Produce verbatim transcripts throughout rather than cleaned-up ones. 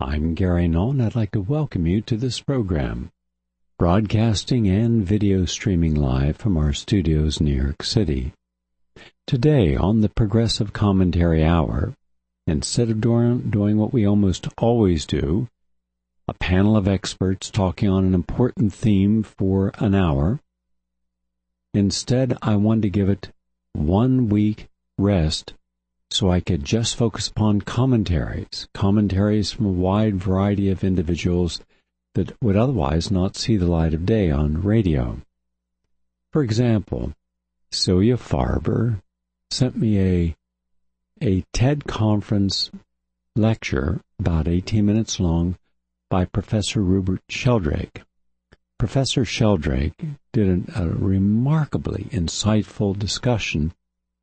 I'm Gary Nolan. I'd like to welcome you to this program, broadcasting and video streaming live from our studios in New York City. Today, on the Progressive Commentary Hour, instead of doing, doing what we almost always do, a panel of experts talking on an important theme for an hour, instead I wanted to give it one week rest so I could just focus upon commentaries, commentaries from a wide variety of individuals that would otherwise not see the light of day on radio. For example, Celia Farber sent me a, a TED conference lecture, about eighteen minutes long, by Professor Rupert Sheldrake. Professor Sheldrake did an, a remarkably insightful discussion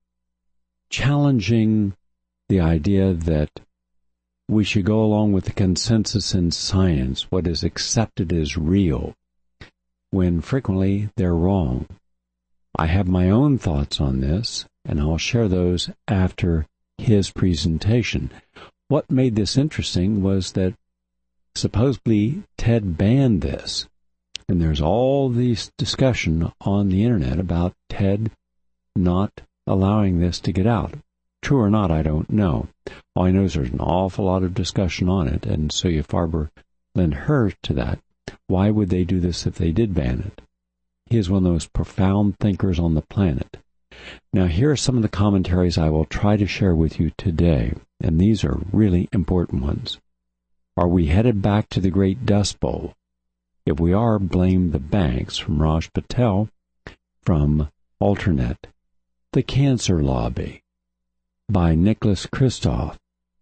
challenging the idea that we should go along with the consensus in science, what is accepted as real, when frequently they're wrong. I have my own thoughts on this, and I'll share those after his presentation. What made this interesting was that supposedly TED banned this, and there's all this discussion on the internet about TED not allowing this to get out. True or not, I don't know. All I know is there's an awful lot of discussion on it, and Celia Farber lent her to that. Why would they do this if they did ban it? He is one of the most profound thinkers on the planet. Now, here are some of the commentaries I will try to share with you today, and these are really important ones. Are we headed back to the Great Dust Bowl? If we are, blame the banks, from Raj Patel, from Alternet. The Cancer Lobby, by Nicholas Kristof,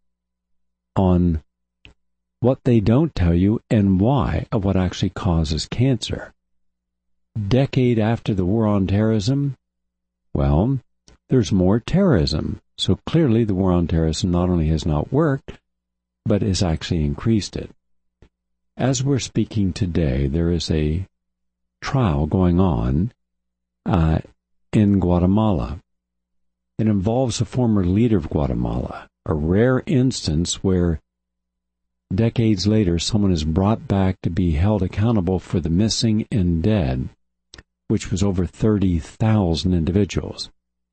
on what they don't tell you and why of what actually causes cancer. Decade after the war on terrorism, well, there's more terrorism. So clearly the war on terrorism not only has not worked, but has actually increased it. As we're speaking today, there is a trial going on uh, in Guatemala. It involves a former leader of Guatemala, a rare instance where decades later someone is brought back to be held accountable for the missing and dead, which was over thirty thousand individuals.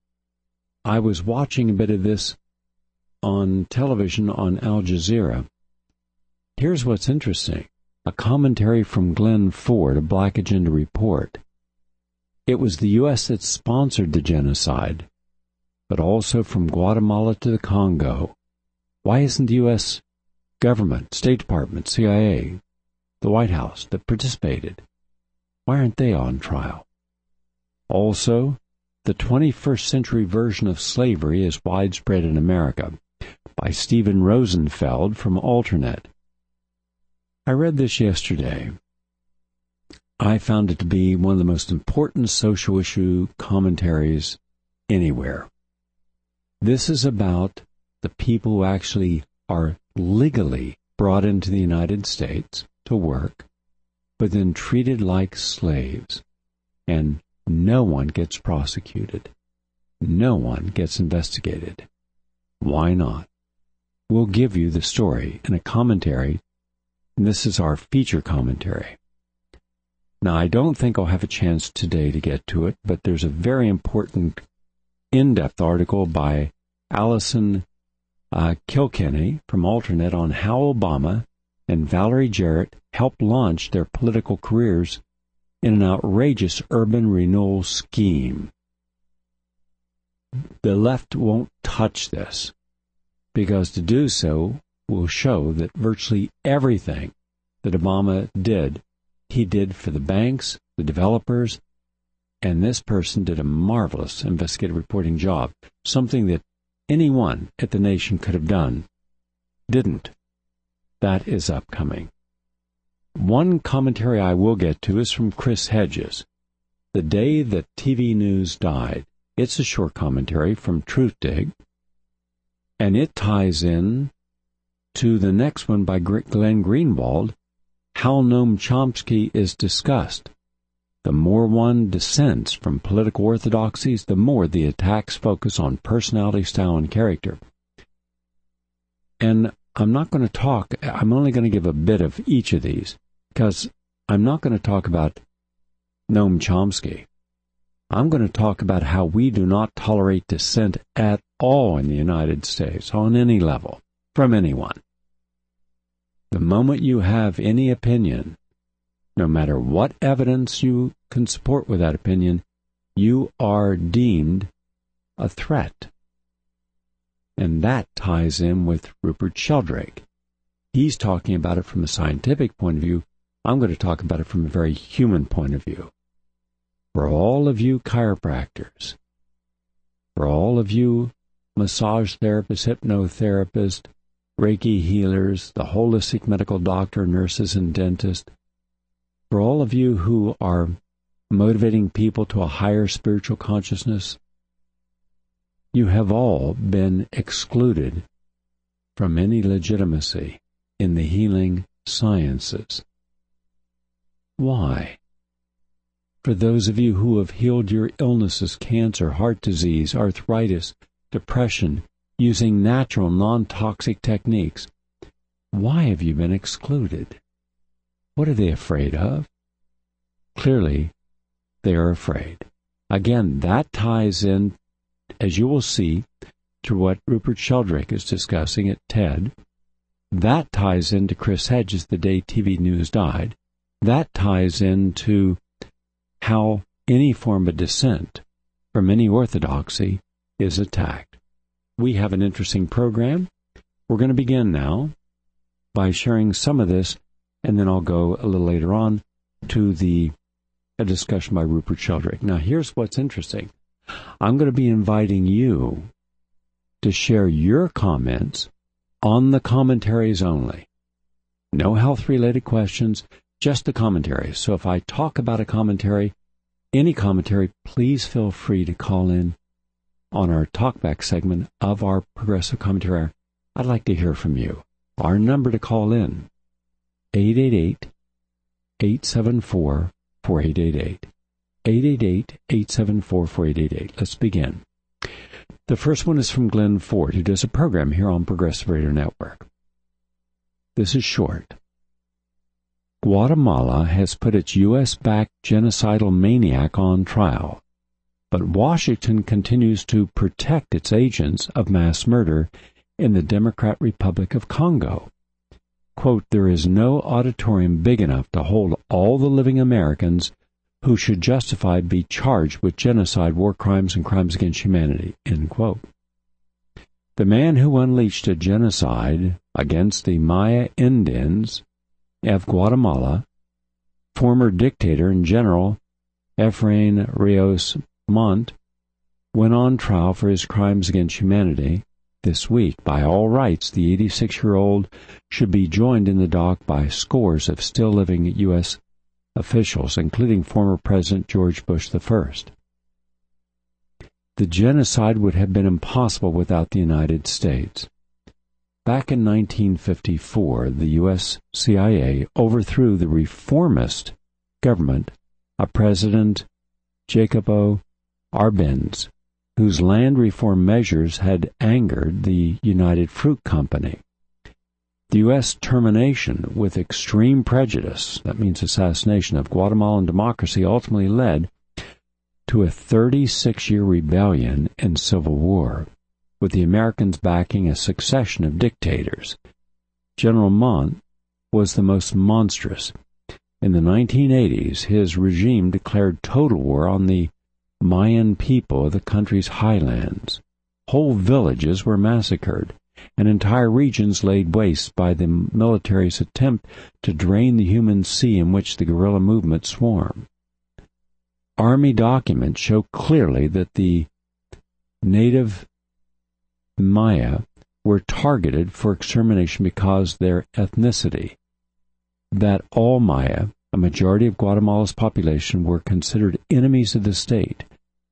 I was watching a bit of this on television on Al Jazeera. Here's what's interesting. A commentary from Glenn Ford, a Black Agenda report. It was the U S that sponsored the genocide, but also from Guatemala to the Congo. Why isn't the U S government, State Department, C I A, the White House that participated, why aren't they on trial? Also, the twenty-first century version of slavery is widespread in America, by Stephen Rosenfeld from Alternet. I read this yesterday. I found it to be one of the most important social issue commentaries anywhere. This is about the people who actually are legally brought into the United States to work, but then treated like slaves, and no one gets prosecuted. No one gets investigated. Why not? We'll give you the story in a commentary, and this is our feature commentary. Now, I don't think I'll have a chance today to get to it, but there's a very important in-depth article by Allison uh, Kilkenny from Alternet on how Obama and Valerie Jarrett helped launch their political careers in an outrageous urban renewal scheme. The left won't touch this, because to do so will show that virtually everything that Obama did, he did for the banks, the developers, and this person did a marvelous investigative reporting job, something that anyone at the nation could have done, didn't. That is upcoming. One commentary I will get to is from Chris Hedges, The Day That T V News Died. It's a short commentary from Truthdig, and it ties in to the next one by Glenn Greenwald, How Noam Chomsky is Discussed. The more one dissents from political orthodoxies, the more the attacks focus on personality, style, and character. And I'm not going to talk, I'm only going to give a bit of each of these, because I'm not going to talk about Noam Chomsky. I'm going to talk about how we do not tolerate dissent at all in the United States, on any level, from anyone. The moment you have any opinion, no matter what evidence you can support with that opinion, you are deemed a threat. And that ties in with Rupert Sheldrake. He's talking about it from a scientific point of view. I'm going to talk about it from a very human point of view. For all of you chiropractors, for all of you massage therapists, hypnotherapists, Reiki healers, the holistic medical doctor, nurses, and dentists, for all of you who are motivating people to a higher spiritual consciousness, you have all been excluded from any legitimacy in the healing sciences. Why? For those of you who have healed your illnesses, cancer, heart disease, arthritis, depression, using natural, non-toxic techniques, why have you been excluded? What are they afraid of? Clearly, they are afraid. Again, that ties in, as you will see, to what Rupert Sheldrake is discussing at TED. That ties into Chris Hedges the day T V News died. That ties into how any form of dissent from any orthodoxy is attacked. We have an interesting program. We're going to begin now by sharing some of this, and then I'll go a little later on to the a discussion by Rupert Sheldrake. Now, here's what's interesting. I'm going to be inviting you to share your comments on the commentaries only. No health-related questions, just the commentaries. So if I talk about a commentary, any commentary, please feel free to call in on our talkback segment of our Progressive Commentary. I'd like to hear from you. Our number to call in, eight eight eight, eight seven four, four eight eight eight. eight eight eight, eight seven four, four eight eight eight. Let's begin. The first one is from Glenn Ford, who does a program here on Progressive Radio Network. This is short. Guatemala has put its U S-backed genocidal maniac on trial, but Washington continues to protect its agents of mass murder in the Democratic Republic of Congo. Quote, there is no auditorium big enough to hold all the living Americans who should justified be charged with genocide, war crimes, and crimes against humanity, end quote. The man who unleashed a genocide against the Maya Indians of Guatemala, former dictator and General Efrain Rios Montt, went on trial for his crimes against humanity this week. By all rights, the eighty-six-year-old should be joined in the dock by scores of still living U S officials, including former President George Bush the First. The genocide would have been impossible without the United States. Back in nineteen fifty-four, the U S C I A overthrew the reformist government of President Jacobo Arbenz, whose land reform measures had angered the United Fruit Company. The U S termination with extreme prejudice, that means assassination, of Guatemalan democracy ultimately led to a thirty-six-year rebellion and civil war, with the Americans backing a succession of dictators. General Montt was the most monstrous. In the nineteen eighties, his regime declared total war on the Mayan people of the country's highlands. Whole villages were massacred, and entire regions laid waste by the military's attempt to drain the human sea in which the guerrilla movement swarmed. Army documents show clearly that the native Maya were targeted for extermination because of their ethnicity, that all Maya, a majority of Guatemala's population, were considered enemies of the state.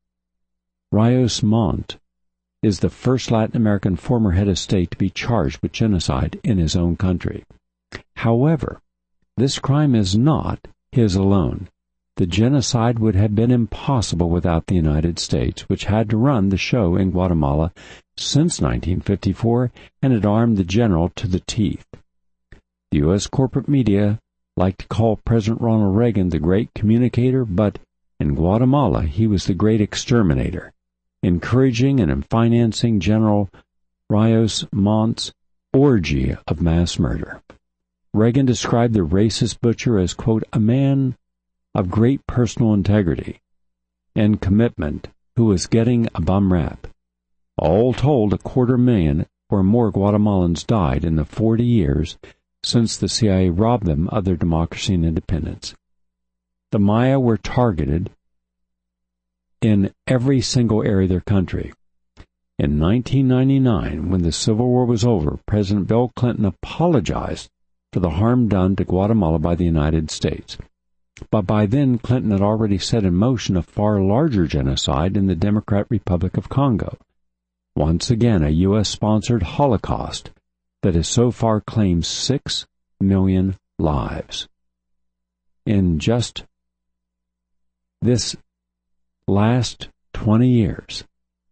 Rios Montt is the first Latin American former head of state to be charged with genocide in his own country. However, this crime is not his alone. the genocide would have been impossible without the United States, which had to run the show in Guatemala since nineteen fifty-four and had armed the general to the teeth. The U S corporate media like to call President Ronald Reagan the great communicator, but in Guatemala he was the great exterminator, encouraging and financing General Rios Montt's orgy of mass murder. Reagan described the racist butcher as, quote, a man of great personal integrity and commitment who was getting a bum rap. All told, a quarter million or more Guatemalans died in the forty years since the C I A robbed them of their democracy and independence. The Maya were targeted in every single area of their country. In nineteen ninety-nine, when the Civil War was over, President Bill Clinton apologized for the harm done to Guatemala by the United States. But by then, Clinton had already set in motion a far larger genocide in the Democratic Republic of Congo. Once again, a U S-sponsored Holocaust that has so far claimed six million lives. In just this last twenty years,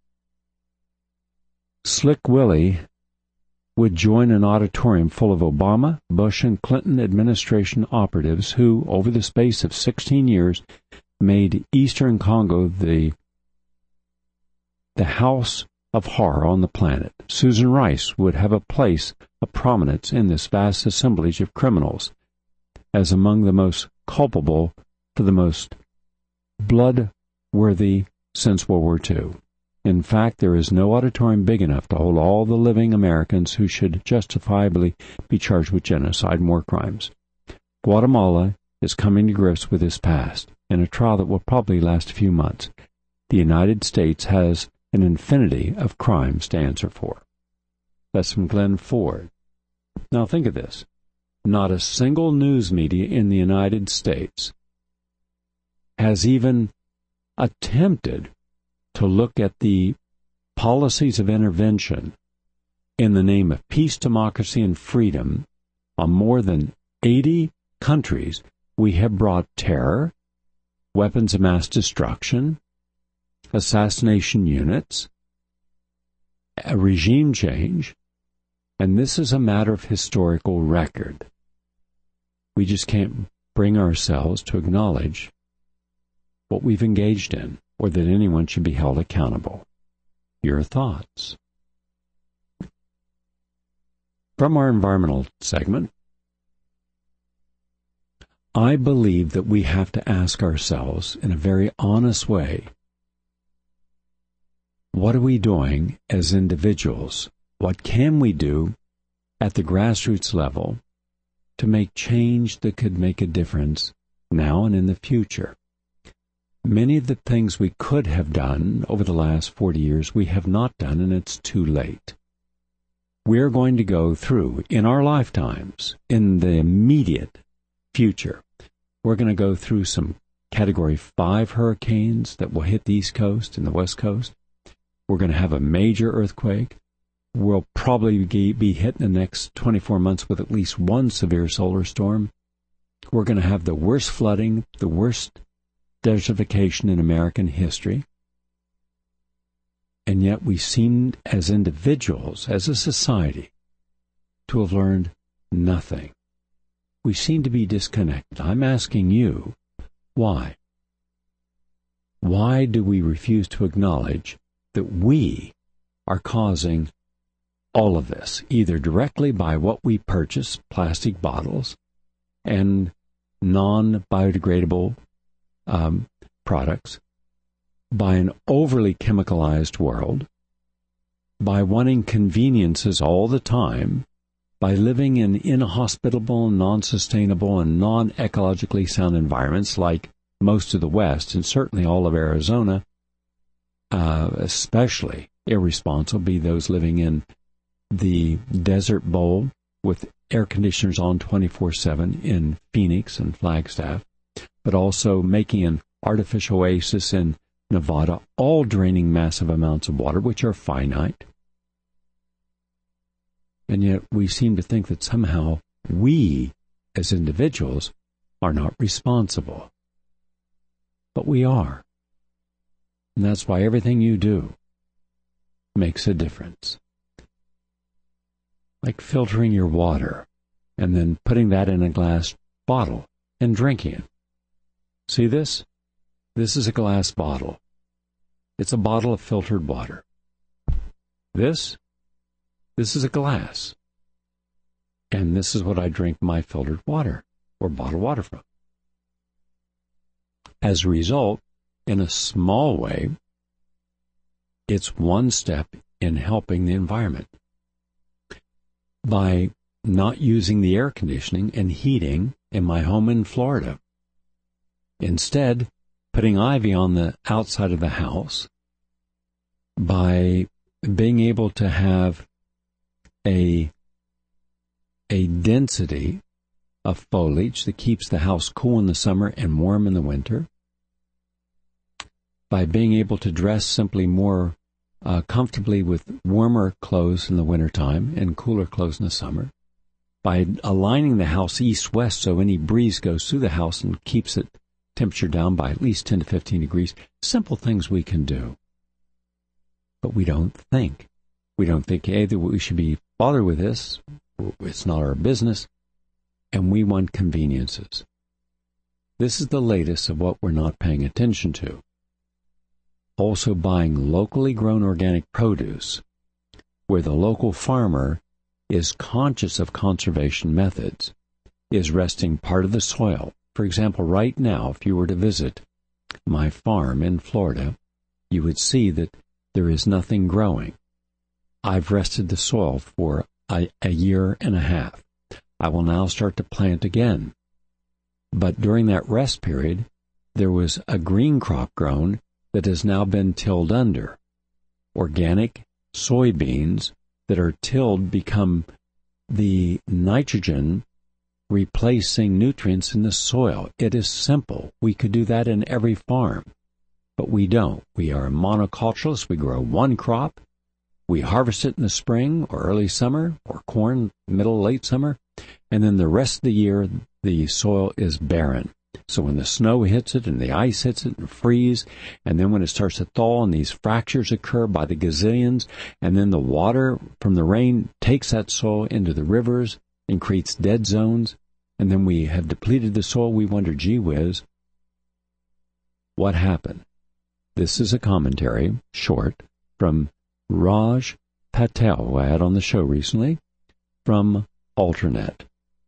Slick Willie would join an auditorium full of Obama, Bush, and Clinton administration operatives who, over the space of sixteen years, made Eastern Congo the, the house of horror on the planet. Susan Rice would have a place of prominence in this vast assemblage of criminals as among the most culpable for the most blood-worthy since World War Two. In fact, there is no auditorium big enough to hold all the living Americans who should justifiably be charged with genocide and war crimes. Guatemala is coming to grips with its past in a trial that will probably last a few months. The United States has an infinity of crimes to answer for. That's from Glenn Ford. Now think of this. Not a single news media in the United States has even attempted to look at the policies of intervention in the name of peace, democracy, and freedom on more than eighty countries. We have brought terror, weapons of mass destruction, assassination units, a regime change, and this is a matter of historical record. We just can't bring ourselves to acknowledge what we've engaged in, or that anyone should be held accountable. Your thoughts? From our environmental segment, I believe that we have to ask ourselves in a very honest way, what are we doing as individuals? What can we do at the grassroots level to make change that could make a difference now and in the future? Many of the things we could have done over the last forty years, we have not done, and it's too late. We're going to go through, in our lifetimes, in the immediate future, we're going to go through some Category five hurricanes that will hit the East Coast and the West Coast. We're going to have a major earthquake. We'll probably be hit in the next twenty-four months with at least one severe solar storm. We're going to have the worst flooding, the worst desertification in American history. And yet we seem, as individuals, as a society, to have learned nothing. We seem to be disconnected. I'm asking you, why? Why do we refuse to acknowledge that we are causing all of this, either directly by what we purchase, plastic bottles, and non-biodegradable Um, products, by an overly chemicalized world, by wanting conveniences all the time, by living in inhospitable, non-sustainable, and non-ecologically sound environments like most of the West, and certainly all of Arizona, uh, especially irresponsible, be those living in the Desert Bowl with air conditioners on twenty-four seven in Phoenix and Flagstaff, but also making an artificial oasis in Nevada, all draining massive amounts of water, which are finite. And yet we seem to think that somehow we, as individuals, are not responsible. But we are. And that's why everything you do makes a difference. Like filtering your water and then putting that in a glass bottle and drinking it. See this? This is a glass bottle. It's a bottle of filtered water. This? This is a glass. And this is what I drink my filtered water or bottled water from. As a result, in a small way, it's one step in helping the environment. By not using the air conditioning and heating in my home in Florida. Instead, putting ivy on the outside of the house, by being able to have a, a density of foliage that keeps the house cool in the summer and warm in the winter, by being able to dress simply more uh, comfortably with warmer clothes in the wintertime and cooler clothes in the summer, by aligning the house east-west so any breeze goes through the house and keeps it temperature down by at least ten to fifteen degrees. Simple things we can do. But we don't think. We don't think, hey, that we should be bothered with this. It's not our business. And we want conveniences. This is the latest of what we're not paying attention to. Also buying locally grown organic produce, where the local farmer is conscious of conservation methods, is resting part of the soil. For example, right now, if you were to visit my farm in Florida, you would see that there is nothing growing. I've rested the soil for a, a year and a half. I will now start to plant again. But during that rest period, there was a green crop grown that has now been tilled under. Organic soybeans that are tilled become the nitrogen replacing nutrients in the soil. It is simple. We could do that in every farm, but we don't. We are monoculturalists. We grow one crop. We harvest it in the spring or early summer, or corn middle, late summer, and then the rest of the year the soil is barren. So when the snow hits it and the ice hits it and freeze, and then when it starts to thaw and these fractures occur by the gazillions, and then the water from the rain takes that soil into the rivers and creates dead zones, and then we have depleted the soil, we wonder, gee whiz, what happened? This is a commentary, short, from Raj Patel, who I had on the show recently, from Alternet.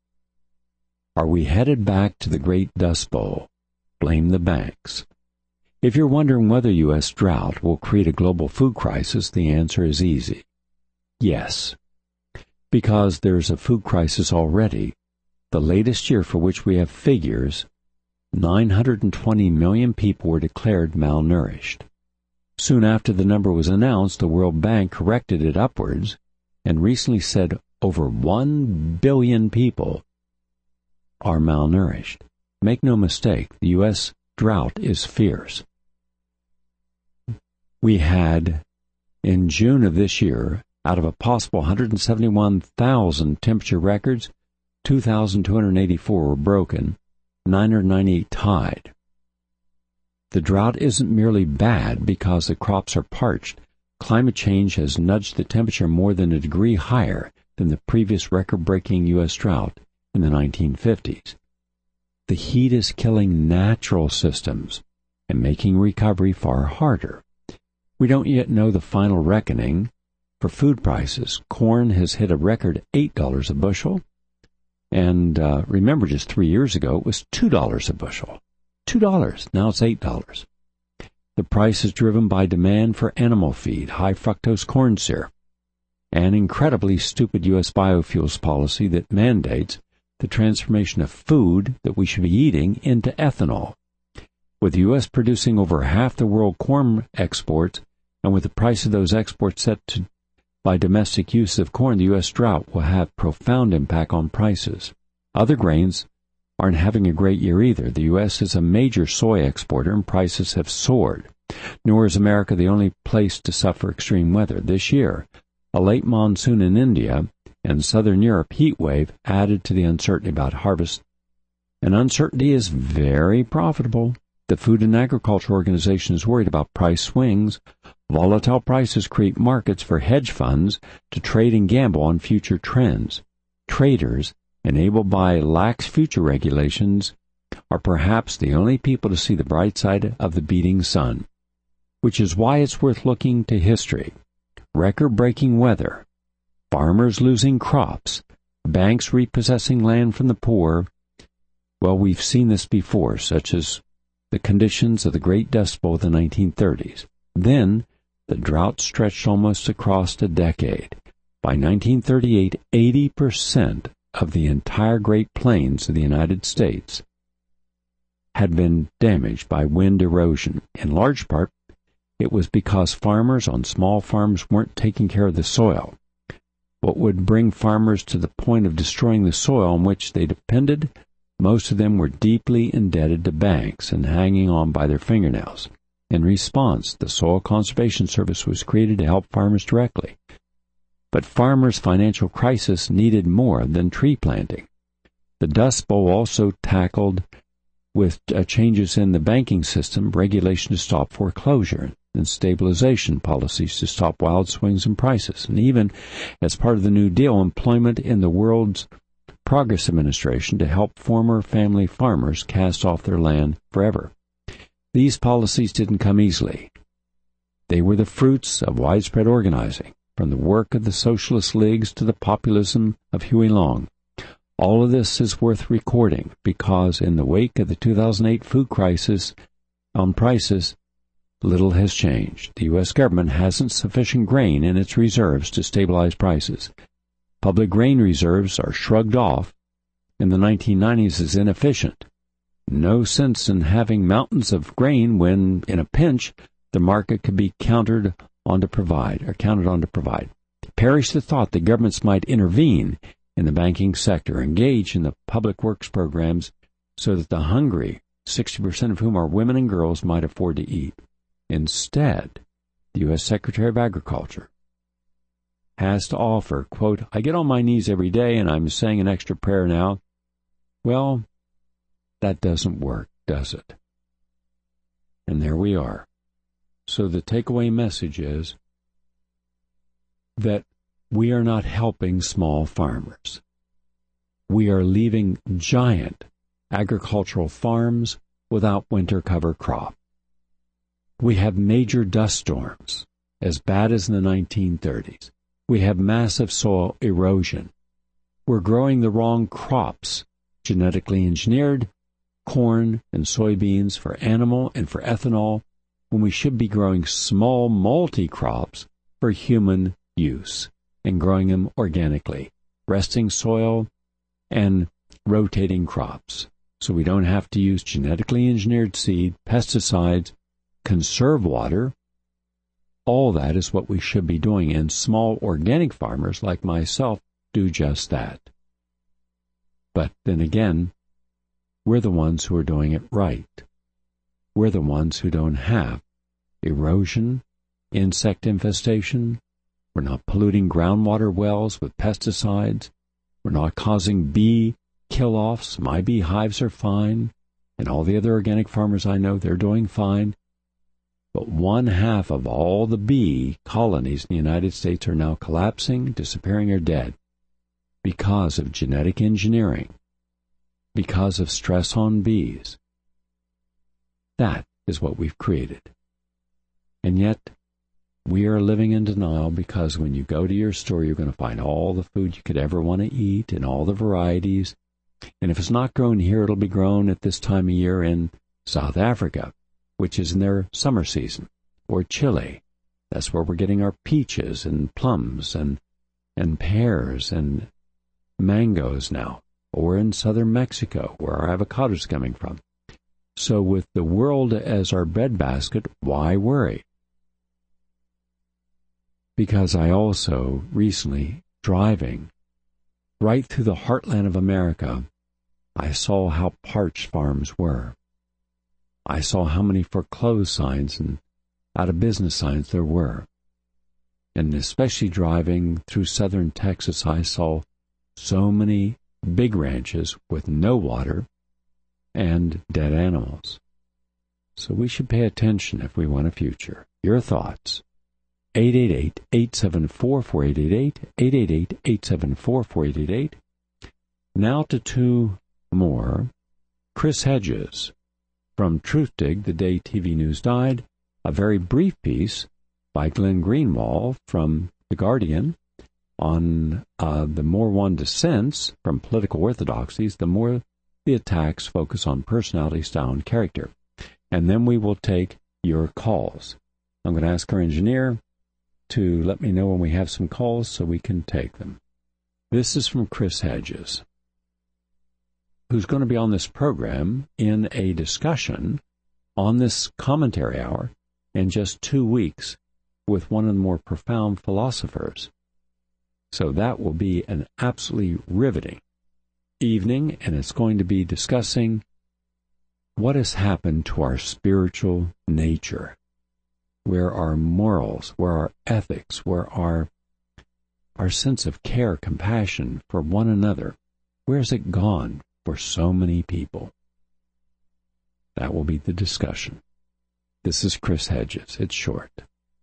Are we headed back to the Great Dust Bowl? Blame the banks. If you're wondering whether U S drought will create a global food crisis, the answer is easy. Yes. Because there's a food crisis already. The latest year for which we have figures, nine hundred twenty million people were declared malnourished. Soon after the number was announced, the World Bank corrected it upwards and recently said over one billion people are malnourished. Make no mistake, the U S drought is fierce. We had, in June of this year, out of a possible one hundred seventy-one thousand temperature records, two thousand two hundred eighty-four were broken, nine hundred ninety-eight tied. The drought isn't merely bad because the crops are parched. Climate change has nudged the temperature more than a degree higher than the previous record-breaking U S drought in the nineteen fifties. The heat is killing natural systems and making recovery far harder. We don't yet know the final reckoning for food prices. Corn has hit a record eight dollars a bushel, and uh, remember just three years ago it was two dollars a bushel. two dollars, now it's eight dollars. The price is driven by demand for animal feed, high-fructose corn syrup, and incredibly stupid U S biofuels policy that mandates the transformation of food that we should be eating into ethanol. With the U S producing over half the world corn exports, and with the price of those exports set to by domestic use of corn, the U S drought will have profound impact on prices. Other grains aren't having a great year either. The U S is a major soy exporter, and prices have soared. Nor is America the only place to suffer extreme weather. This year, a late monsoon in India and southern Europe heat wave added to the uncertainty about harvest. And uncertainty is very profitable. The Food and Agriculture Organization is worried about price swings. Volatile prices create markets for hedge funds to trade and gamble on future trends. Traders, enabled by lax future regulations, are perhaps the only people to see the bright side of the beating sun, which is why it's worth looking to history. Record-breaking weather, farmers losing crops, banks repossessing land from the poor. Well, we've seen this before, such as the conditions of the Great Dust Bowl of the nineteen thirties. Then, the drought stretched almost across a decade. By nineteen thirty-eight, eighty percent of the entire Great Plains of the United States had been damaged by wind erosion. In large part, it was because farmers on small farms weren't taking care of the soil. What would bring farmers to the point of destroying the soil on which they depended? Most of them were deeply indebted to banks and hanging on by their fingernails. In response, the Soil Conservation Service was created to help farmers directly. But farmers' financial crisis needed more than tree planting. The Dust Bowl also tackled, with uh, changes in the banking system, regulation to stop foreclosure and stabilization policies to stop wild swings in prices. And even, as part of the New Deal, employment in the World's Progress Administration to help former family farmers cast off their land forever. These policies didn't come easily. They were the fruits of widespread organizing, from the work of the socialist leagues to the populism of Huey Long. All of this is worth recording because in the wake of the two thousand eight food crisis on prices, little has changed. The U S government hasn't sufficient grain in its reserves to stabilize prices. Public grain reserves are shrugged off in the nineteen nineties as inefficient. No sense in having mountains of grain when, in a pinch, the market could be counted on to provide, or counted on to provide. Perish the thought that governments might intervene in the banking sector, engage in the public works programs so that the hungry, sixty percent of whom are women and girls, might afford to eat. Instead, the U S Secretary of Agriculture has to offer, quote, I get on my knees every day and I'm saying an extra prayer now. Well, that doesn't work, does it? And there we are. So the takeaway message is that we are not helping small farmers. We are leaving giant agricultural farms without winter cover crop. We have major dust storms, as bad as in the nineteen thirties. We have massive soil erosion. We're growing the wrong crops, genetically engineered, corn and soybeans for animal and for ethanol, when we should be growing small multi-crops for human use and growing them organically, resting soil and rotating crops. So we don't have to use genetically engineered seed, pesticides, conserve water. All that is what we should be doing, and small organic farmers like myself do just that. But then again, we're the ones who are doing it right. We're the ones who don't have erosion, insect infestation. We're not polluting groundwater wells with pesticides. We're not causing bee kill-offs. My beehives are fine, and all the other organic farmers I know, they're doing fine. But one half of all the bee colonies in the United States are now collapsing, disappearing, or dead because of genetic engineering, because of stress on bees. That is what we've created. And yet, we are living in denial because when you go to your store, you're going to find all the food you could ever want to eat and all the varieties. And if it's not grown here, it'll be grown at this time of year in South Africa, which is in their summer season, or Chile. That's where we're getting our peaches and plums and and pears and mangoes now, or in southern Mexico, where our avocados are coming from. So with the world as our breadbasket, why worry? Because I also recently, driving right through the heartland of America, I saw how parched farms were. I saw how many foreclosed signs and out-of-business signs there were. And especially driving through southern Texas, I saw so many big ranches with no water and dead animals. So we should pay attention if we want a future. Your thoughts. eight eight eight, eight seven four, four eight eight eight, eight eight eight, eight seven four, four eight eight eight. Now to two more. Chris Hedges from Truthdig, The Day T V News Died, a very brief piece by Glenn Greenwald from The Guardian on uh, the more one dissents from political orthodoxies, the more the attacks focus on personality, style, and character. And then we will take your calls. I'm going to ask our engineer to let me know when we have some calls so we can take them. This is from Chris Hedges, who's going to be on this program in a discussion on this commentary hour in just two weeks with one of the more profound philosophers. So that will be an absolutely riveting evening, and it's going to be discussing what has happened to our spiritual nature, where our morals, where our ethics, where our our sense of care, compassion for one another, where has it gone for so many people? That will be the discussion. This is Chris Hedges. It's short.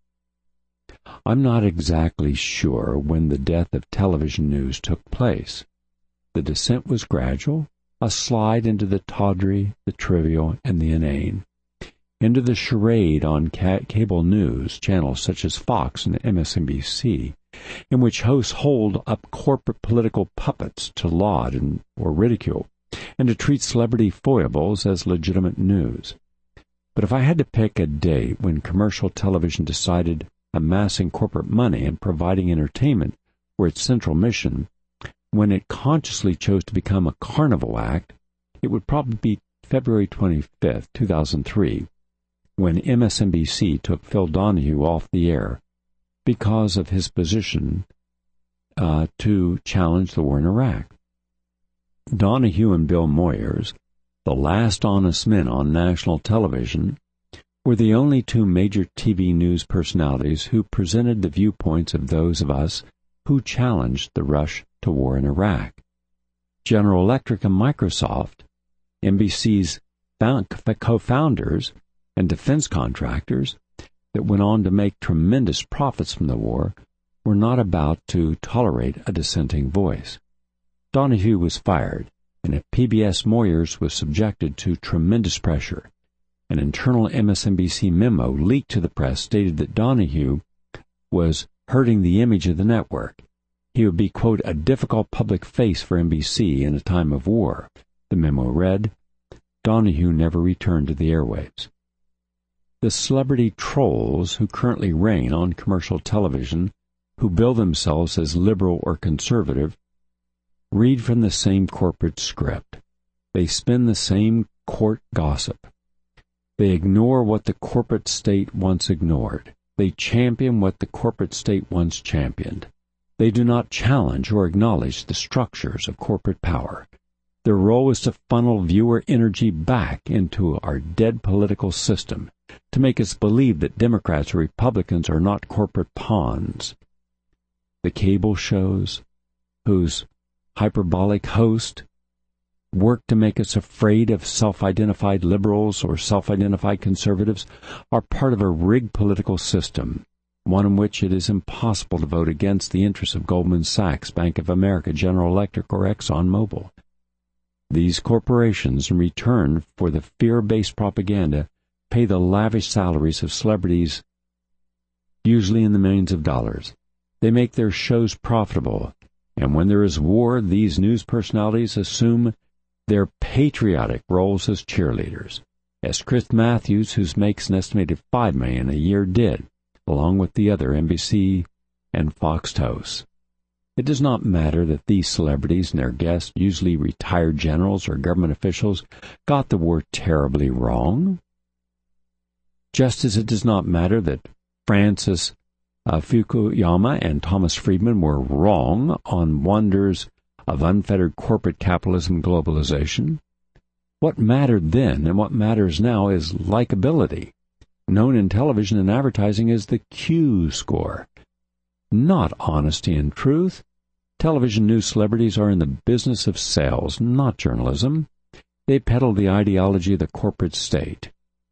I'm not exactly sure when the death of television news took place. The descent was gradual, a slide into the tawdry, the trivial, and the inane, into the charade on ca- cable news channels such as Fox and M S N B C, in which hosts hold up corporate political puppets to laud and, or ridicule, and to treat celebrity foibles as legitimate news. But if I had to pick a date when commercial television decided amassing corporate money and providing entertainment were its central mission, when it consciously chose to become a carnival act, it would probably be February twenty-fifth, two thousand three, when M S N B C took Phil Donahue off the air because of his position uh, to challenge the war in Iraq. Donahue and Bill Moyers, the last honest men on national television, were the only two major T V news personalities who presented the viewpoints of those of us who challenged the rush to war in Iraq. General Electric and Microsoft, N B C's co-founders and defense contractors that went on to make tremendous profits from the war, were not about to tolerate a dissenting voice. Donahue was fired, and at P B S Moyers was subjected to tremendous pressure. An internal M S N B C memo leaked to the press stated that Donahue was hurting the image of the network. He would be, quote, a difficult public face for N B C in a time of war. The memo read, Donahue never returned to the airwaves. The celebrity trolls who currently reign on commercial television, who bill themselves as liberal or conservative, read from the same corporate script. They spin the same court gossip. They ignore what the corporate state once ignored. They champion what the corporate state once championed. They do not challenge or acknowledge the structures of corporate power. Their role is to funnel viewer energy back into our dead political system, to make us believe that Democrats or Republicans are not corporate pawns. The cable shows, whose hyperbolic host work to make us afraid of self-identified liberals or self-identified conservatives, are part of a rigged political system, one in which it is impossible to vote against the interests of Goldman Sachs, Bank of America, General Electric, or ExxonMobil. These corporations, in return for the fear-based propaganda, pay the lavish salaries of celebrities, usually in the millions of dollars. They make their shows profitable, and when there is war, these news personalities assume their patriotic roles as cheerleaders, as Chris Matthews, who makes an estimated five million dollars a year, did, along with the other N B C and Fox hosts. It does not matter that these celebrities and their guests, usually retired generals or government officials, got the war terribly wrong. Just as it does not matter that Francis uh, Fukuyama and Thomas Friedman were wrong on wonders of unfettered corporate capitalism and globalization. What mattered then and what matters now is likability, known in television and advertising as the Q score, not honesty and truth. Television news celebrities are in the business of sales, not journalism. They peddle the ideology of the corporate state.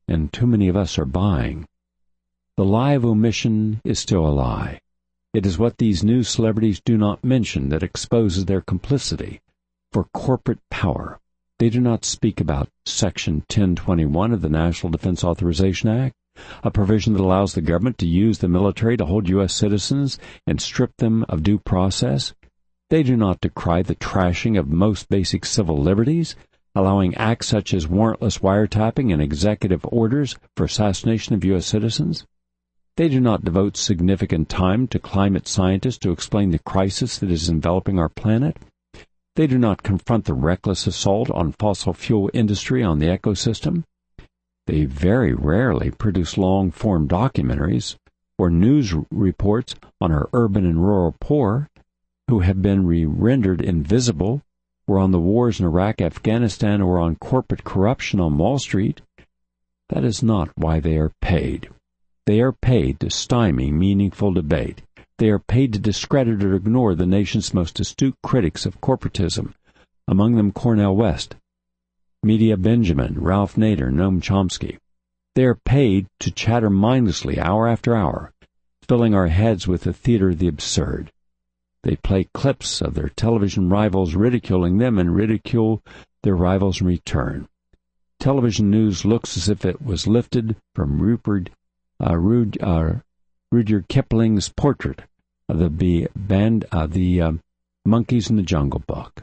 and too many of us are buying. The lie of omission is still a lie. It is what these news celebrities do not mention that exposes their complicity for corporate power. They do not speak about Section ten twenty-one of the National Defense Authorization Act, a provision that allows the government to use the military to hold U S citizens and strip them of due process. They do not decry the trashing of most basic civil liberties, allowing acts such as warrantless wiretapping and executive orders for assassination of U S citizens. They do not devote significant time to climate scientists to explain the crisis that is enveloping our planet. They do not confront the reckless assault on fossil fuel industry on the ecosystem. They very rarely produce long-form documentaries or news reports on our urban and rural poor who have been re-rendered invisible, or on the wars in Iraq, Afghanistan, or on corporate corruption on Wall Street. That is not why they are paid. They are paid to stymie meaningful debate. They are paid to discredit or ignore the nation's most astute critics of corporatism, among them Cornel West, Medea Benjamin, Ralph Nader, Noam Chomsky. They are paid to chatter mindlessly hour after hour, filling our heads with the theater of the absurd. They play clips of their television rivals ridiculing them and ridicule their rivals in return. Television news looks as if it was lifted from Rupert uh, Rud, uh, Rudyard Kipling's portrait of the band, uh, the uh, monkeys in the Jungle Book.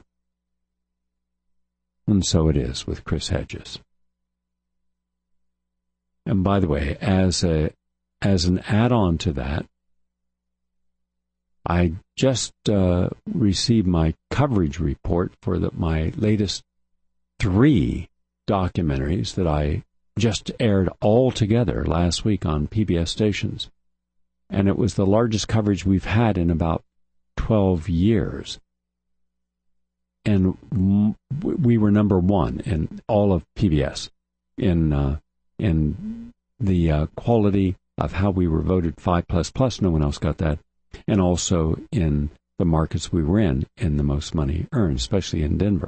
And so it is with Chris Hedges. And by the way, as a as an add-on to that, I just uh, received my coverage report for the, my latest three documentaries that I just aired all together last week on P B S stations. And it was the largest coverage we've had in about twelve years. And we were number one in all of P B S in uh, in the uh, quality of how we were voted five plus plus. No one else got that. And also in the markets we were in, in the most money earned, especially in Denver.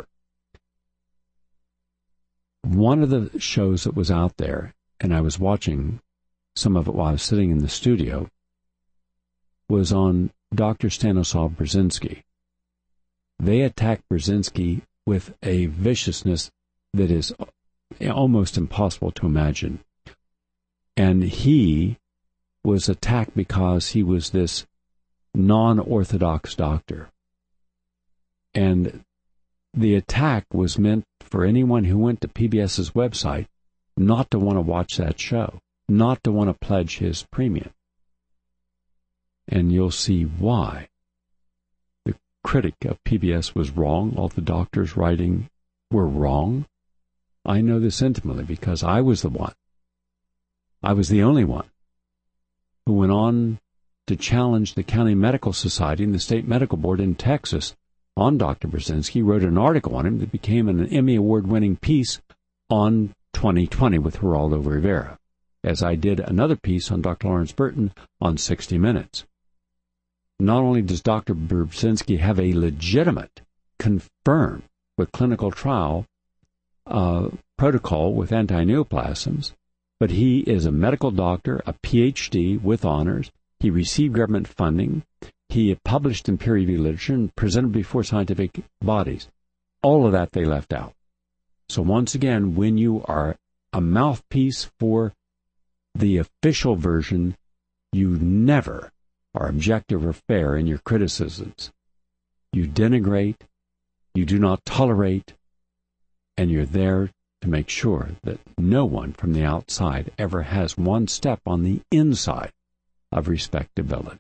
One of the shows that was out there, and I was watching some of it while I was sitting in the studio, was on Doctor Stanislaw Brzezinski. They attacked Brzezinski with a viciousness that is almost impossible to imagine. And he was attacked because he was this non-orthodox doctor. And the attack was meant for anyone who went to P B S's website not to want to watch that show, not to want to pledge his premium. And you'll see why. The critic of P B S was wrong. All the doctors writing were wrong. I know this intimately because I was the one. I was the only one who went on to challenge the County Medical Society and the State Medical Board in Texas on Doctor Brzezinski, wrote an article on him that became an Emmy Award-winning piece on twenty twenty with Geraldo Rivera, as I did another piece on Doctor Lawrence Burton on sixty minutes. Not only does Doctor Brzezinski have a legitimate, confirmed with clinical trial uh, protocol with anti-neoplasms, but he is a medical doctor, a P H D with honors. He received government funding. He published in peer-reviewed literature and presented before scientific bodies. All of that they left out. So once again, when you are a mouthpiece for the official version, you never are objective or fair in your criticisms. You denigrate, you do not tolerate, and you're there to make sure that no one from the outside ever has one step on the inside of respectability.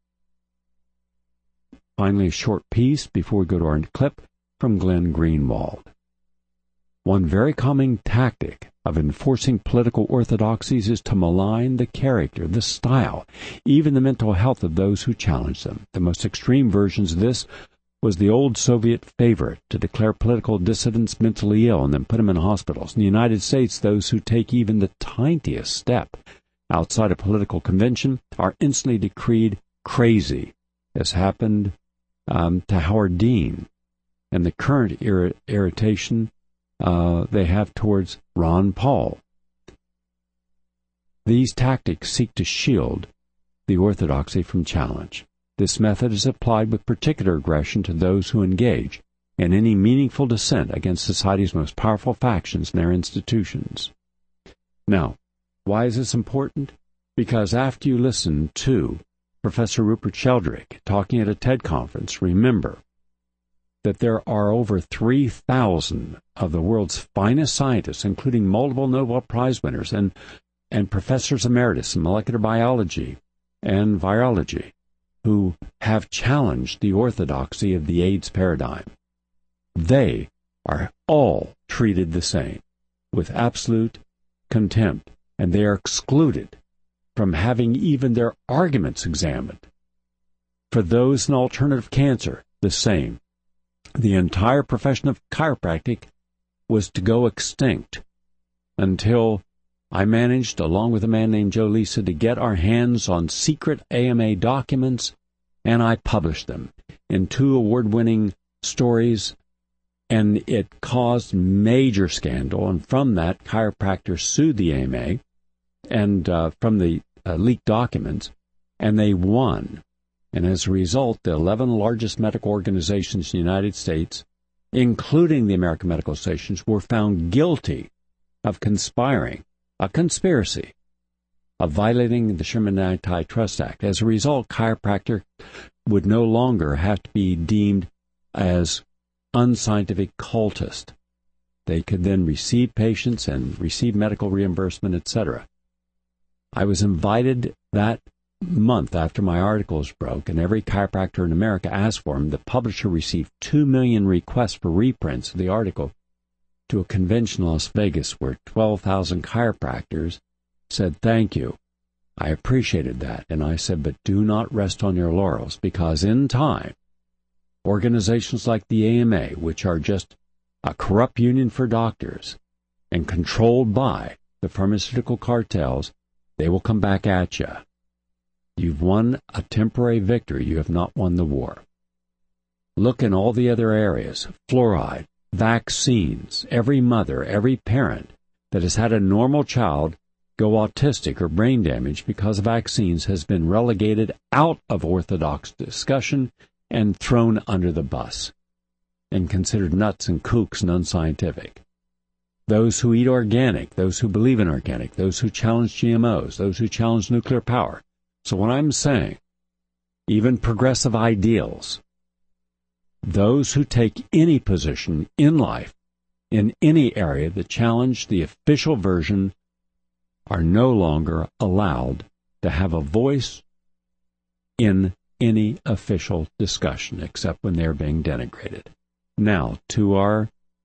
Finally, a short piece before we go to our clip from Glenn Greenwald. One very common tactic of enforcing political orthodoxies is to malign the character, the style, even the mental health of those who challenge them. The most extreme versions of this was the old Soviet favorite to declare political dissidents mentally ill and then put them in hospitals. In the United States, those who take even the tiniest step outside a political convention are instantly decreed crazy, as happened um, to Howard Dean, and the current ir- irritation uh, they have towards Ron Paul. These tactics seek to shield the orthodoxy from challenge. This method is applied with particular aggression to those who engage in any meaningful dissent against society's most powerful factions and their institutions. Now, why is this important? Because after you listen to Professor Rupert Sheldrake talking at a TED conference, remember that there are over three thousand of the world's finest scientists, including multiple Nobel Prize winners and, and professors emeritus in molecular biology and virology, who have challenged the orthodoxy of the AIDS paradigm. They are all treated the same, with absolute contempt, and they are excluded from having even their arguments examined. For those in alternative cancer, the same. The entire profession of chiropractic was to go extinct until I managed, along with a man named Joe Lisa, to get our hands on secret A M A documents, and I published them in two award-winning stories, and it caused major scandal, and from that, chiropractors sued the A M A, and uh, from the uh, leaked documents, and they won. And as a result, the eleven largest medical organizations in the United States, including the American Medical Association, were found guilty of conspiring, a conspiracy, of violating the Sherman Antitrust Act. As a result, chiropractor would no longer have to be deemed as unscientific cultist. They could then receive patients and receive medical reimbursement, et cetera. I was invited that month after my articles broke, and every chiropractor in America asked for them. The publisher received two million requests for reprints of the article to a convention in Las Vegas where twelve thousand chiropractors said thank you. I appreciated that, and I said, but do not rest on your laurels, because in time, organizations like the A M A, which are just a corrupt union for doctors and controlled by the pharmaceutical cartels, they will come back at you. You've won a temporary victory. You have not won the war. Look in all the other areas. Fluoride, vaccines. Every mother, every parent that has had a normal child go autistic or brain damaged because of vaccines has been relegated out of orthodox discussion and thrown under the bus and considered nuts and kooks and unscientific. Those who eat organic, those who believe in organic, those who challenge G M Os, those who challenge nuclear power. So what I'm saying, even progressive ideals, those who take any position in life, in any area that challenge the official version, are no longer allowed to have a voice in any official discussion, except when they're being denigrated. Now, to our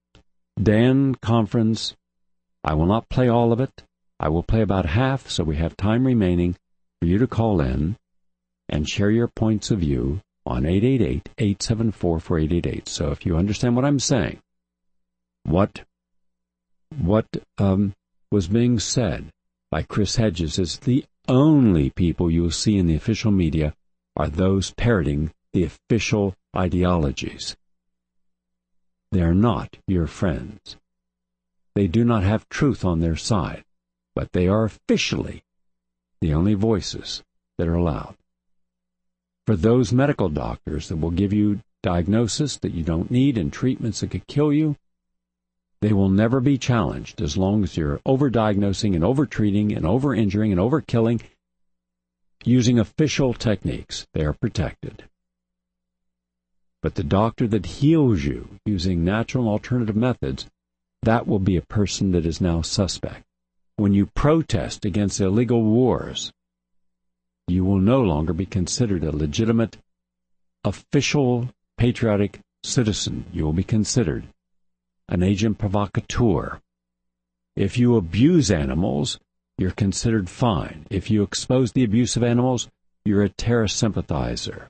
Dan conference, I will not play all of it. I will play about half, so we have time remaining for you to call in and share your points of view on eight eight eight, eight seven four, four eight eight eight. So if you understand what I'm saying, what what um, was being said by Chris Hedges is the only people you will see in the official media are those parroting the official ideologies. They are not your friends. They do not have truth on their side, but they are officially the only voices that are allowed. For those medical doctors that will give you diagnosis that you don't need and treatments that could kill you, they will never be challenged as long as you're overdiagnosing and overtreating and over-injuring and overkilling using official techniques. They are protected. But the doctor that heals you using natural and alternative methods, that will be a person that is now suspect. When you protest against illegal wars, you will no longer be considered a legitimate, official, patriotic citizen. You will be considered an agent provocateur. If you abuse animals, you're considered fine. If you expose the abuse of animals, you're a terrorist sympathizer.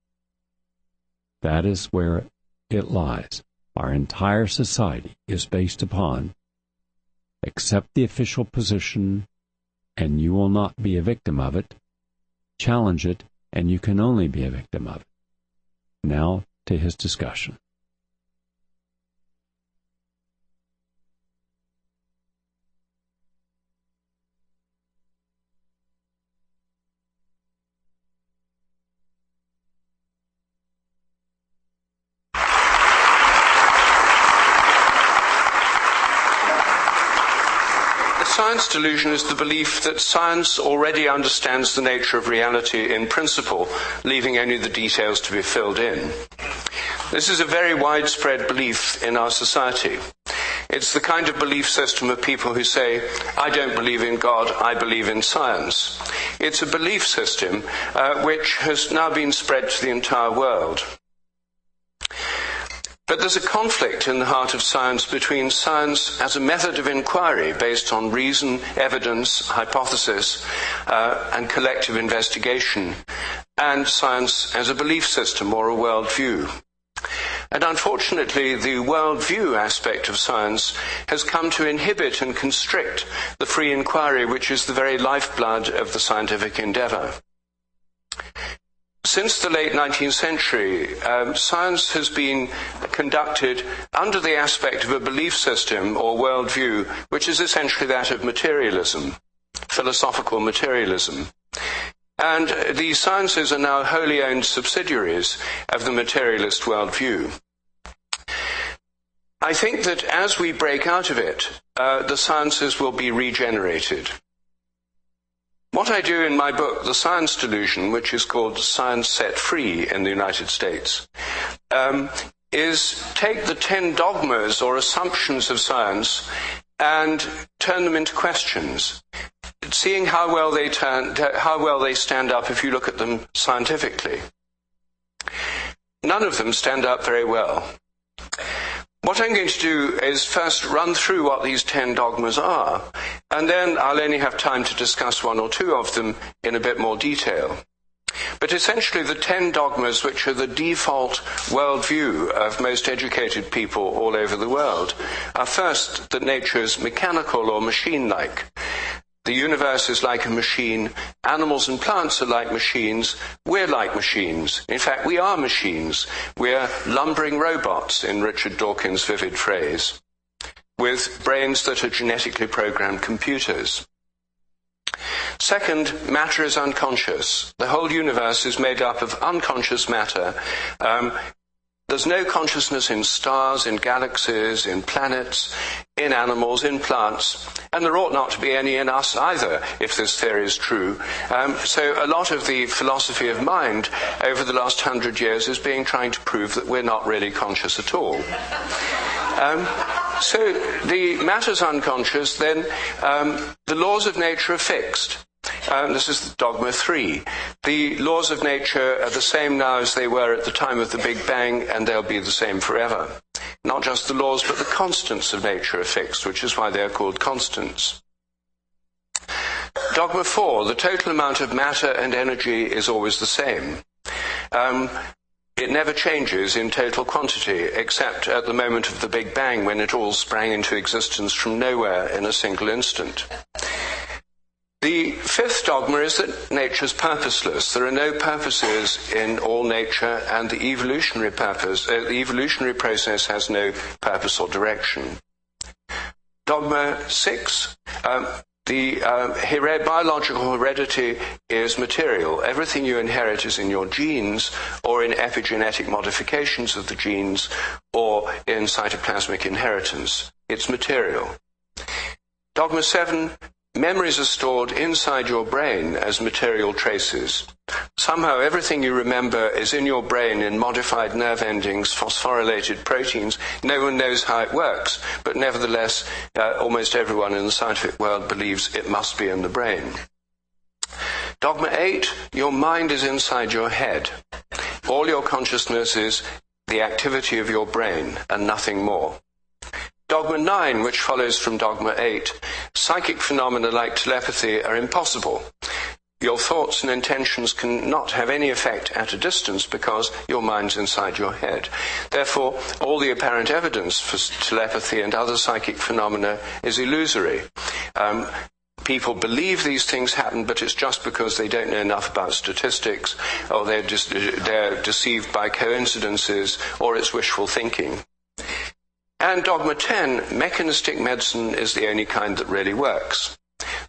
That is where it lies. Our entire society is based upon accept the official position, and you will not be a victim of it. Challenge it, and you can only be a victim of it. Now to his discussion. science delusion is the belief that science already understands the nature of reality in principle, leaving only the details to be filled in. This is a very widespread belief in our society. It's the kind of belief system of people who say, I don't believe in God, I believe in science. It's a belief system uh, which has now been spread to the entire world. But there's a conflict in the heart of science between science as a method of inquiry based on reason, evidence, hypothesis, uh, and collective investigation, and science as a belief system or a worldview. And unfortunately, the worldview aspect of science has come to inhibit and constrict the free inquiry, which is the very lifeblood of the scientific endeavour. Since the late nineteenth century, um, science has been conducted under the aspect of a belief system or worldview, which is essentially that of materialism, philosophical materialism. And the sciences are now wholly owned subsidiaries of the materialist worldview. I think that as we break out of it, uh, the sciences will be regenerated. What I do in my book, The Science Delusion, which is called Science Set Free in the United States, um, is take the ten dogmas or assumptions of science and turn them into questions, seeing how well they turn, how well they stand up if you look at them scientifically. None of them stand up very well. What I'm going to do is first run through what these ten dogmas are, and then I'll only have time to discuss one or two of them in a bit more detail. But essentially the ten dogmas which are the default worldview of most educated people all over the world are first that nature is mechanical or machine-like. The universe is like a machine. Animals and plants are like machines. We're like machines. In fact, we are machines. We're lumbering robots, in Richard Dawkins' vivid phrase, with brains that are genetically programmed computers. Second, matter is unconscious. The whole universe is made up of unconscious matter. Um, There's no consciousness in stars, in galaxies, in planets, in animals, in plants, and there ought not to be any in us either, if this theory is true. Um, so a lot of the philosophy of mind over the last hundred years is being trying to prove that we're not really conscious at all. Um, so the matter's unconscious, then um, the laws of nature are fixed. Um, this is dogma three. The laws of nature are the same now as they were at the time of the Big Bang, and they'll be the same forever. Not just the laws, but the constants of nature are fixed, which is why they're called constants. Dogma four, the total amount of matter and energy is always the same. Um, It never changes in total quantity, except at the moment of the Big Bang, when it all sprang into existence from nowhere in a single instant. The fifth dogma is that nature is purposeless. There are no purposes in all nature, and the evolutionary purpose, uh, the evolutionary process has no purpose or direction. Dogma six, um, the uh, her- biological heredity is material. Everything you inherit is in your genes, or in epigenetic modifications of the genes, or in cytoplasmic inheritance. It's material. Dogma seven, memories are stored inside your brain as material traces. Somehow everything you remember is in your brain in modified nerve endings, phosphorylated proteins. No one knows how it works, but nevertheless, uh, almost everyone in the scientific world believes it must be in the brain. Dogma eight, your mind is inside your head. All your consciousness is the activity of your brain and nothing more. Dogma nine, which follows from Dogma eight, psychic phenomena like telepathy are impossible. Your thoughts and intentions cannot have any effect at a distance because your mind's inside your head. Therefore, all the apparent evidence for telepathy and other psychic phenomena is illusory. Um, people believe these things happen, but it's just because they don't know enough about statistics, or they're, just, they're deceived by coincidences, or it's wishful thinking. And Dogma ten, mechanistic medicine is the only kind that really works.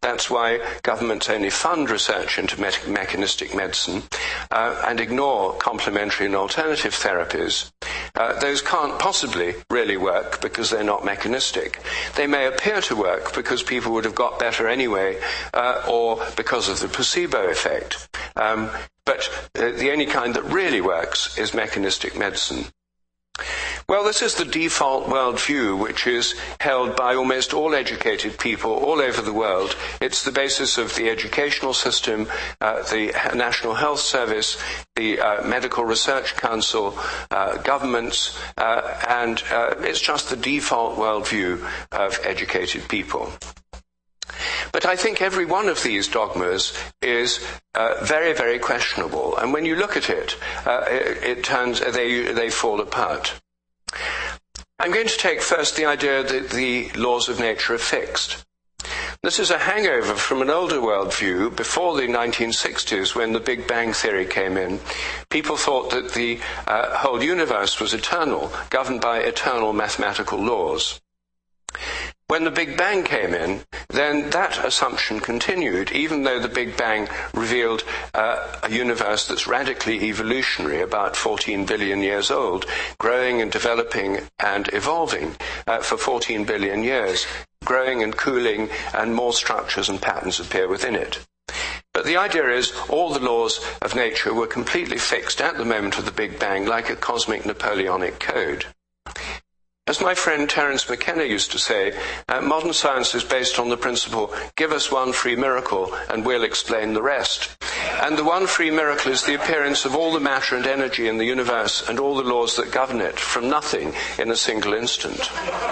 That's why governments only fund research into me- mechanistic medicine uh, and ignore complementary and alternative therapies. Uh, those can't possibly really work because they're not mechanistic. They may appear to work because people would have got better anyway, uh, or because of the placebo effect. Um, but uh, the only kind that really works is mechanistic medicine. Well, this is the default worldview which is held by almost all educated people all over the world. It's the basis of the educational system, uh, the National Health Service, the uh, Medical Research Council, uh, governments, uh, and uh, it's just the default worldview of educated people. But I think every one of these dogmas is uh, very, very questionable. And when you look at it, uh, it, it turns, they, they fall apart. I'm going to take first the idea that the laws of nature are fixed. This is a hangover from an older worldview before the nineteen sixties, when the Big Bang theory came in. People thought that the uh, whole universe was eternal, governed by eternal mathematical laws. When the Big Bang came in, then that assumption continued, even though the Big Bang revealed uh, a universe that's radically evolutionary, about fourteen billion years old, growing and developing and evolving uh, for fourteen billion years, growing and cooling, and more structures and patterns appear within it. But the idea is all the laws of nature were completely fixed at the moment of the Big Bang, like a cosmic Napoleonic code. As my friend Terence McKenna used to say, uh, modern science is based on the principle, give us one free miracle and we'll explain the rest. And the one free miracle is the appearance of all the matter and energy in the universe and all the laws that govern it from nothing in a single instant.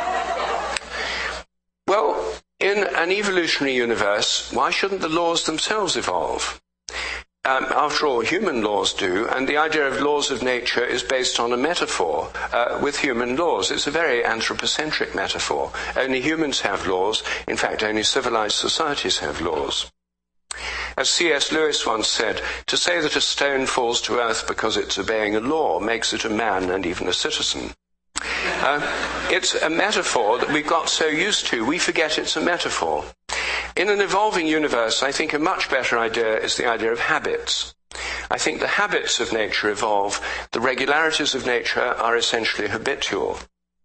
Well, in an evolutionary universe, why shouldn't the laws themselves evolve? Um, after all, human laws do, and the idea of laws of nature is based on a metaphor uh, with human laws. It's a very anthropocentric metaphor. Only humans have laws. In fact, only civilized societies have laws. As C S Lewis once said, to say that a stone falls to earth because it's obeying a law makes it a man and even a citizen. Uh, it's a metaphor that we've got so used to, we forget it's a metaphor. In an evolving universe, I think a much better idea is the idea of habits. I think the habits of nature evolve. The regularities of nature are essentially habitual.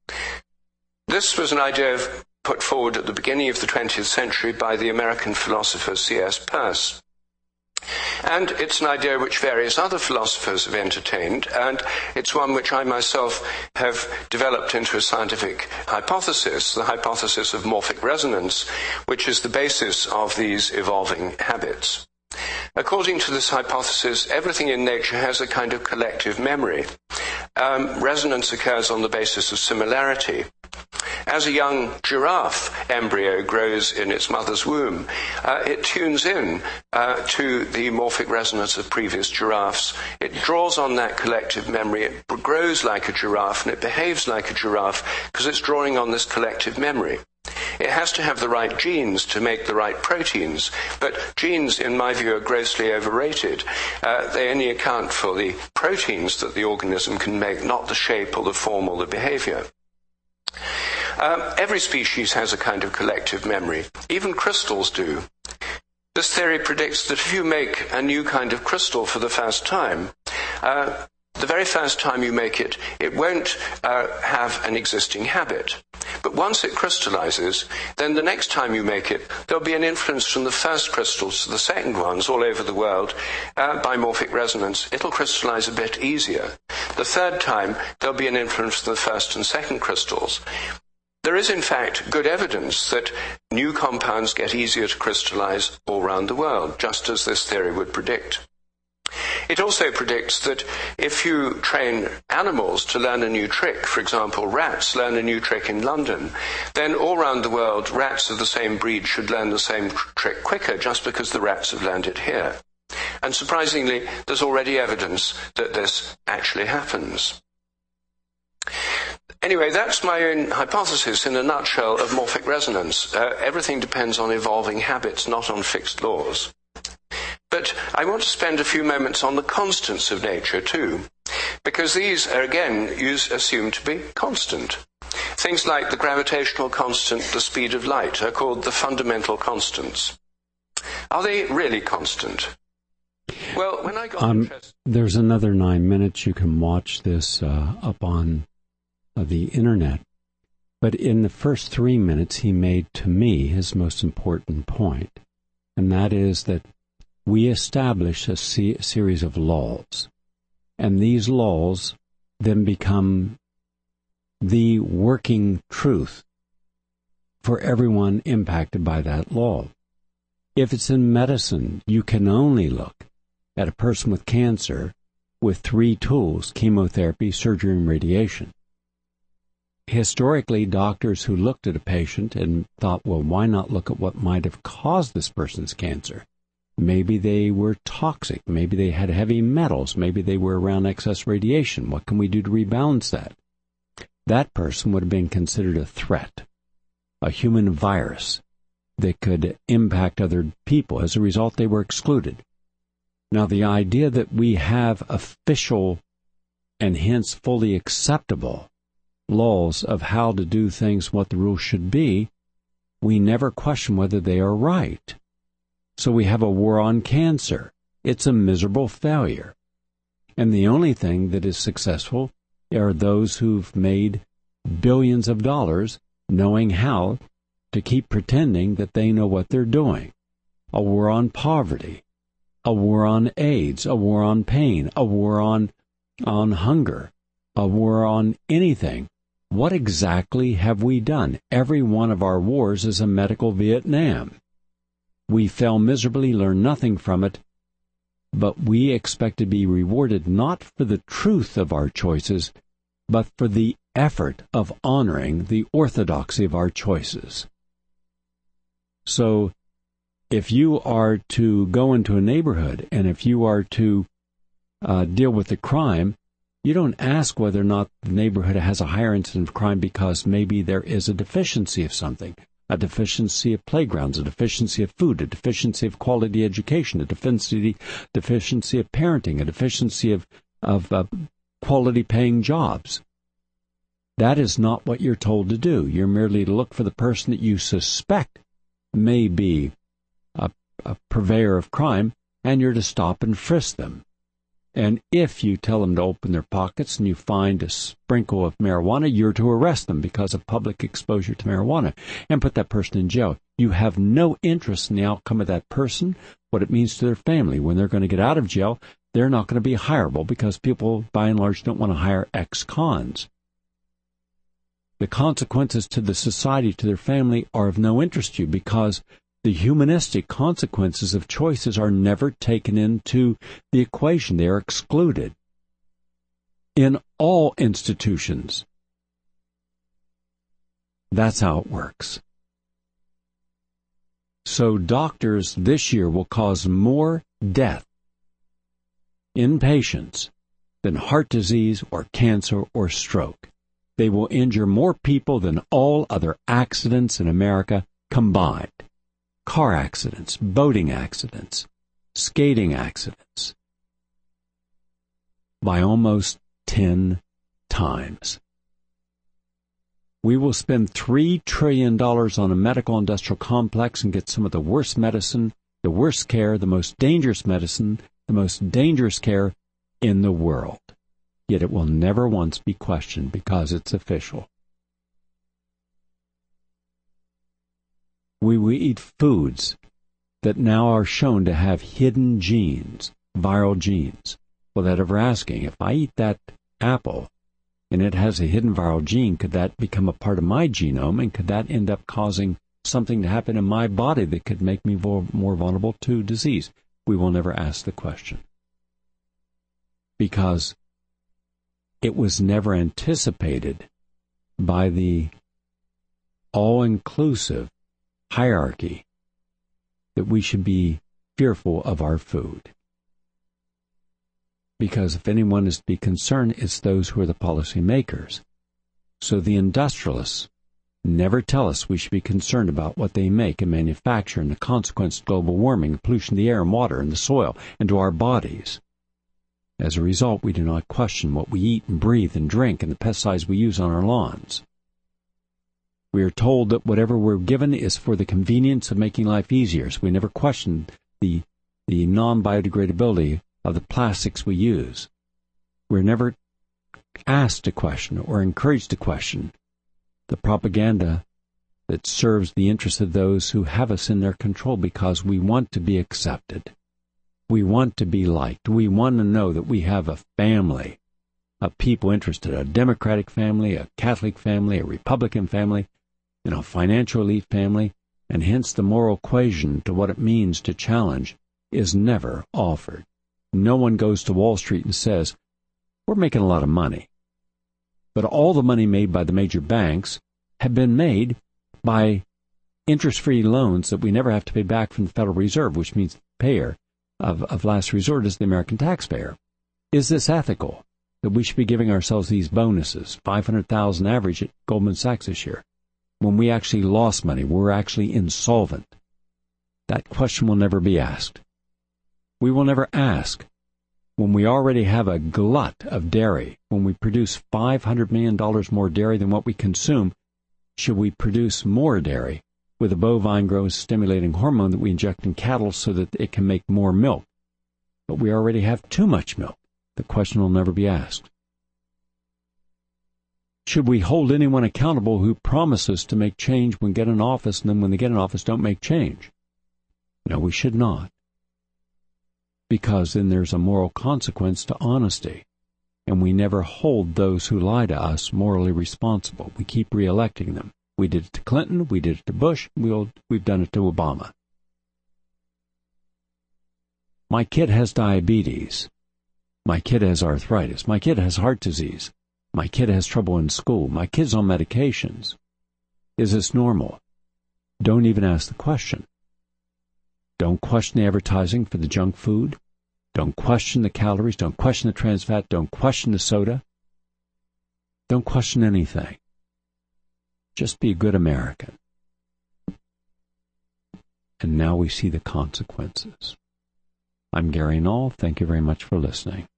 This was an idea put forward at the beginning of the twentieth century by the American philosopher C S Peirce. And it's an idea which various other philosophers have entertained, and it's one which I myself have developed into a scientific hypothesis, the hypothesis of morphic resonance, which is the basis of these evolving habits. According to this hypothesis, everything in nature has a kind of collective memory. Um, resonance occurs on the basis of similarity. As a young giraffe embryo grows in its mother's womb, uh, it tunes in uh, to the morphic resonance of previous giraffes. It draws on that collective memory. It grows like a giraffe and it behaves like a giraffe because it's drawing on this collective memory. It has to have the right genes to make the right proteins, but genes, in my view, are grossly overrated. Uh, they only account for the proteins that the organism can make, not the shape or the form or the behavior. Um, every species has a kind of collective memory. Even crystals do. This theory predicts that if you make a new kind of crystal for the first time, uh, the very first time you make it, it won't uh, have an existing habit. But once it crystallizes, then the next time you make it, there'll be an influence from the first crystals to the second ones all over the world uh, by morphic resonance. It'll crystallize a bit easier. The third time, there'll be an influence from the first and second crystals. There is, in fact, good evidence that new compounds get easier to crystallize all around the world, just as this theory would predict. It also predicts that if you train animals to learn a new trick, for example, rats learn a new trick in London, then all around the world, rats of the same breed should learn the same trick quicker, just because the rats have learned it here. And surprisingly, there's already evidence that this actually happens. Anyway, that's my own hypothesis in a nutshell of morphic resonance. Uh, everything depends on evolving habits, not on fixed laws. But I want to spend a few moments on the constants of nature too, because these are again used, assumed to be constant. Things like the gravitational constant, the speed of light, are called the fundamental constants. Are they really constant? Well, when I got um, interested... There's another nine minutes. You can watch this uh, up on uh, the internet. But in the first three minutes, he made, to me, his most important point, and that is that we establish a se- series of laws, and these laws then become the working truth for everyone impacted by that law. If it's in medicine, you can only look at a person with cancer with three tools: chemotherapy, surgery, and radiation. Historically, doctors who looked at a patient and thought, well, why not look at what might have caused this person's cancer? Maybe they were toxic. Maybe they had heavy metals. Maybe they were around excess radiation. What can we do to rebalance that? That person would have been considered a threat, a human virus that could impact other people. As a result, they were excluded. Now, the idea that we have official and hence fully acceptable laws of how to do things, what the rules should be, we never question whether they are right. So we have a war on cancer. It's a miserable failure. And the only thing that is successful are those who've made billions of dollars knowing how to keep pretending that they know what they're doing. A war on poverty, a war on AIDS, a war on pain, a war on, on hunger, a war on anything. What exactly have we done? Every one of our wars is a medical Vietnam. We fail miserably, learn nothing from it, but we expect to be rewarded not for the truth of our choices, but for the effort of honoring the orthodoxy of our choices. So, if you are to go into a neighborhood, and if you are to uh, deal with the crime, you don't ask whether or not the neighborhood has a higher incidence of crime because maybe there is a deficiency of something, a deficiency of playgrounds, a deficiency of food, a deficiency of quality education, a deficiency, deficiency of parenting, a deficiency of, of uh, quality-paying jobs. That is not what you're told to do. You're merely to look for the person that you suspect may be a, a purveyor of crime, and you're to stop and frisk them. And if you tell them to open their pockets and you find a sprinkle of marijuana, you're to arrest them because of public exposure to marijuana and put that person in jail. You have no interest in the outcome of that person, what it means to their family. When they're going to get out of jail, they're not going to be hireable because people, by and large, don't want to hire ex-cons. The consequences to the society, to their family, are of no interest to you because the humanistic consequences of choices are never taken into the equation. They are excluded in all institutions. That's how it works. So doctors this year will cause more death in patients than heart disease or cancer or stroke. They will injure more people than all other accidents in America combined. Car accidents, boating accidents, skating accidents, by almost ten times. We will spend three trillion dollars on a medical industrial complex and get some of the worst medicine, the worst care, the most dangerous medicine, the most dangerous care in the world. Yet it will never once be questioned because it's official. We will eat foods that now are shown to have hidden genes, viral genes. Without ever asking, if I eat that apple and it has a hidden viral gene, could that become a part of my genome, and could that end up causing something to happen in my body that could make me more vulnerable to disease? We will never ask the question. Because it was never anticipated by the all-inclusive hierarchy that we should be fearful of our food. Because if anyone is to be concerned, it's those who are the policy makers. So the industrialists never tell us we should be concerned about what they make and manufacture and the consequence of global warming, pollution of the air and water and the soil and to our bodies. As a result, we do not question what we eat and breathe and drink and the pesticides we use on our lawns. We are told that whatever we're given is for the convenience of making life easier, so we never question the, the non-biodegradability of the plastics we use. We're never asked to question or encouraged to question the propaganda that serves the interests of those who have us in their control, because we want to be accepted. We want to be liked. We want to know that we have a family of people interested, a Democratic family, a Catholic family, a Republican family, you know, a financial elite family, and hence the moral equation to what it means to challenge is never offered. No one goes to Wall Street and says, we're making a lot of money. But all the money made by the major banks have been made by interest-free loans that we never have to pay back from the Federal Reserve, which means the payer of, of last resort is the American taxpayer. Is this ethical, that we should be giving ourselves these bonuses, five hundred thousand dollars average at Goldman Sachs this year, when we actually lost money, we're actually insolvent? That question will never be asked. We will never ask, when we already have a glut of dairy, when we produce five hundred million dollars more dairy than what we consume, should we produce more dairy with a bovine growth stimulating hormone that we inject in cattle so that it can make more milk? But we already have too much milk. The question will never be asked. Should we hold anyone accountable who promises to make change when get in office, and then when they get in office don't make change? No, we should not. Because then there's a moral consequence to honesty, and we never hold those who lie to us morally responsible. We keep re-electing them. We did it to Clinton, we did it to Bush, we'll, we've done it to Obama. My kid has diabetes. My kid has arthritis. My kid has heart disease. My kid has trouble in school. My kid's on medications. Is this normal? Don't even ask the question. Don't question the advertising for the junk food. Don't question the calories. Don't question the trans fat. Don't question the soda. Don't question anything. Just be a good American. And now we see the consequences. I'm Gary Null. Thank you very much for listening.